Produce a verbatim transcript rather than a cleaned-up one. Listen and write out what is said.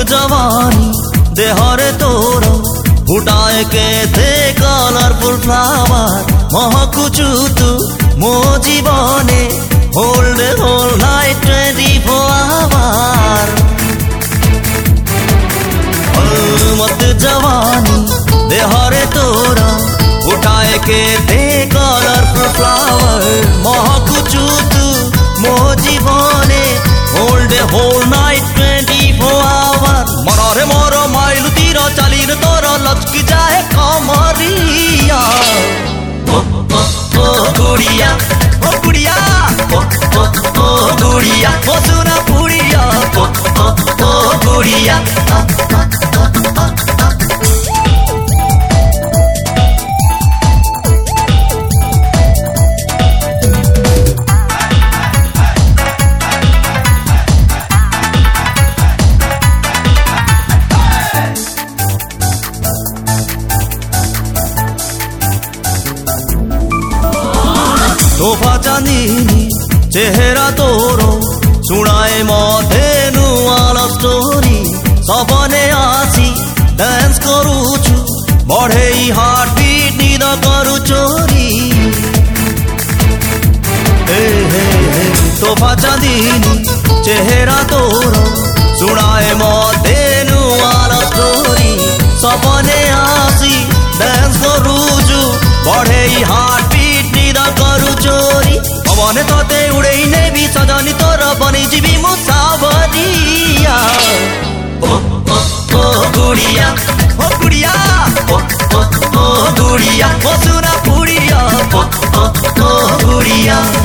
जवानी देहरे तोर फुटाए के थे कलरफुल फ्लावर महकुचु तू मो जीवने hold whole night twenty four hour मत जवानी देहरे तोर उठाए के थे कलरफुल फ्लावर महकुचु तू मो जीवने hold whole night twenty four hour मरे मोर माइलु तीर चालीर तोर लचकी जाए कमरिया ओ ओ ओ गुड़िया ओ गुड़िया ओ ओ ओ गुड़िया ओ सुना पुड़िया ओ ओ ओ गुड़िया तोहफा चांदीनी चेहरा तोरो सुनाए मते नुआ लव स्टोरी सपने आसी डांस करूछु बढ़े हार्ट बीट निद करू चोरी हे हे हे तोहफा चांदीनी चेहरा तोरो सुनाए मते नुआ लव स्टोरी सपने आसी डांस करूछु बढ़े हार्ट बीट निद करू चोरी पवन तते उड़े नेबी सजनी तोर बनी जीवी मुसावरिया ओ ओ ओ गुड़िया ओ गुड़िया ओ ओ ओ गुड़िया ओ सुना पुड़िया ओ ओ ओ गुड़िया।